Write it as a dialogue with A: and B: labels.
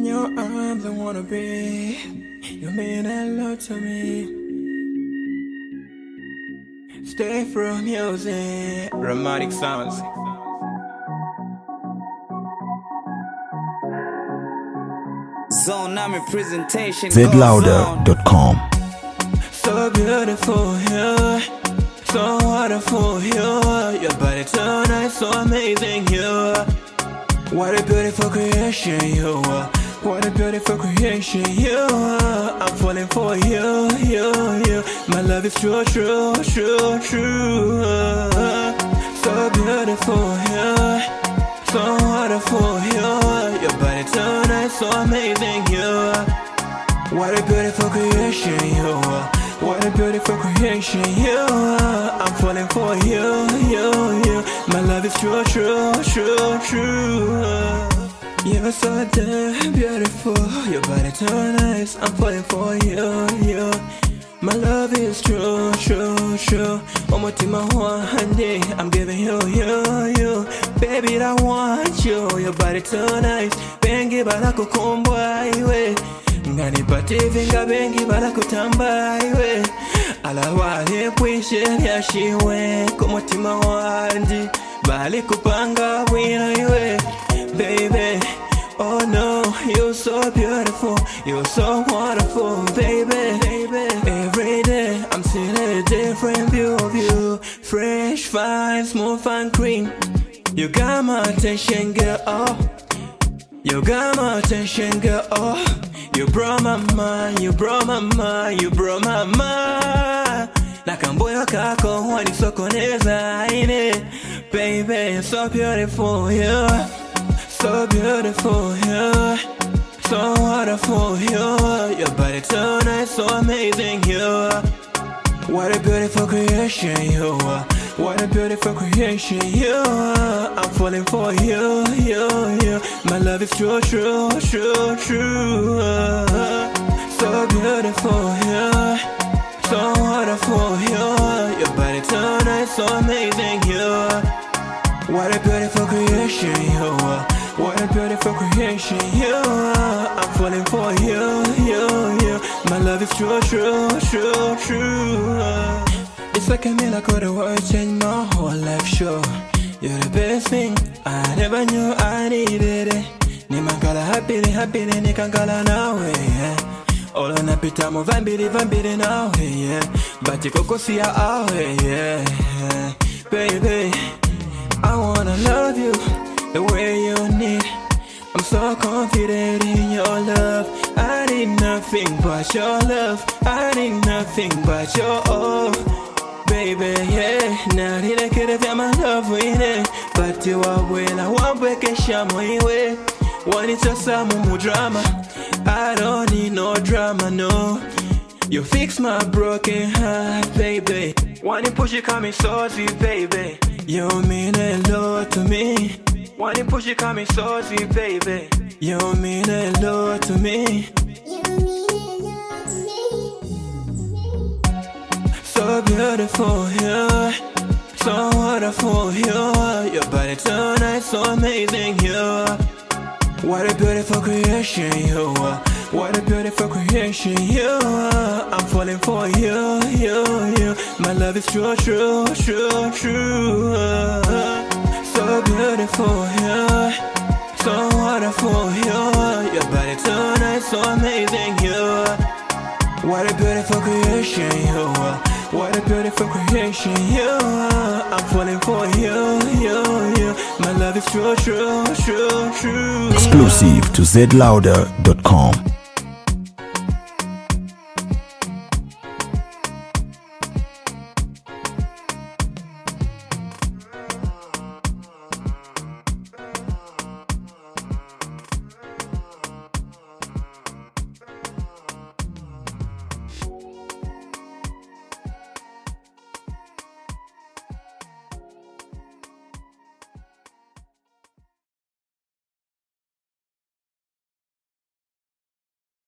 A: your arms, I wanna be. You mean a lot to me. Stay from music, romantic sounds.
B: Zone Nami presentation.
C: zlouder.com.
A: So beautiful here, so wonderful here. Your body so nice, so amazing here. What a beautiful creation you are. What a beautiful creation you are. I'm falling for you, you. My love is true, true, true, true. So beautiful here, so wonderful here. Your body so nice, so amazing here. What a beautiful creation you are. What a beautiful creation you are. I'm falling for you, you. My love is true, true, true, true. You're so damn beautiful. Your body so nice. I'm falling for you. My love is true, true, true. Omotima wahande, I'm giving you. Baby, I want you. Your body so nice. Bengi barakukumbwa iwe. Ngani pativi nga bengi barakutamba iwe. Alawale kwishe yashiwe. Kumutima wandi bali kupanga wina iwe. Baby, oh no, you're so beautiful, you're so wonderful, baby. Every day I'm seeing a different view of you. Fresh, fine, smooth and clean. You got my attention, girl, oh. You got my attention, girl, oh. You brought my mind, you brought my mind, you brought my mind. Nakamboyo kako wani sokoneza ine. Baby, so beautiful, yeah. So beautiful, yeah. So wonderful, yeah. Your body so nice, so amazing, yeah. What a beautiful creation you are. What a beautiful creation you are. I'm falling for you. My love is true, true, true, true. So beautiful, yeah. So wonderful, yeah. Your body so nice, so amazing, yeah. What a beautiful creation you are. What a beautiful creation you are. I'm falling for you. My love is true, true, true, true. It's like a miracle, the world changed my whole life, sure. You're the best thing, I never knew I needed it. Nimankala happily, nikankala nawe, yeah. All on a pita mo vambiri nawe, yeah. Bati koko siya awe, yeah. Baby, I wanna love you the way you need. I'm so confident in your love. I need nothing but your love. I need nothing but your oh. Baby, yeah. Now I could have my love with it. But you are well, I won't break a shamoy way. Want it just some more drama. I don't need no drama, no. You fix my broken heart, baby. Want to push it, call me saucy, baby. You mean a lot to me. Want to push it, call me saucy, baby. You mean a lot to me. So beautiful, yeah. So wonderful, yeah. Your body so nice, so amazing, yeah. What a beautiful creation you are. What a beautiful creation you are. I'm falling for you. My love is true, true, true, true. So beautiful, yeah. So wonderful, yeah. Your body so nice, so amazing, yeah. What a beautiful creation you are. What a beautiful creation you are. I'm falling for you. My love is true, true, true, true.
C: Exclusive to zlouder.com.